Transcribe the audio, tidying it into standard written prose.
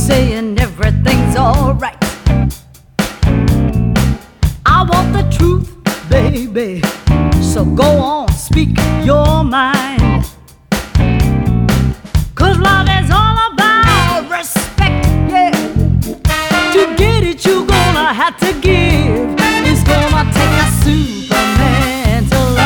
saying everything's alright. I want the truth, baby, so go on, speak your mind. 'Cause love is all about respect, yeah. To get it, you're gonna have to give.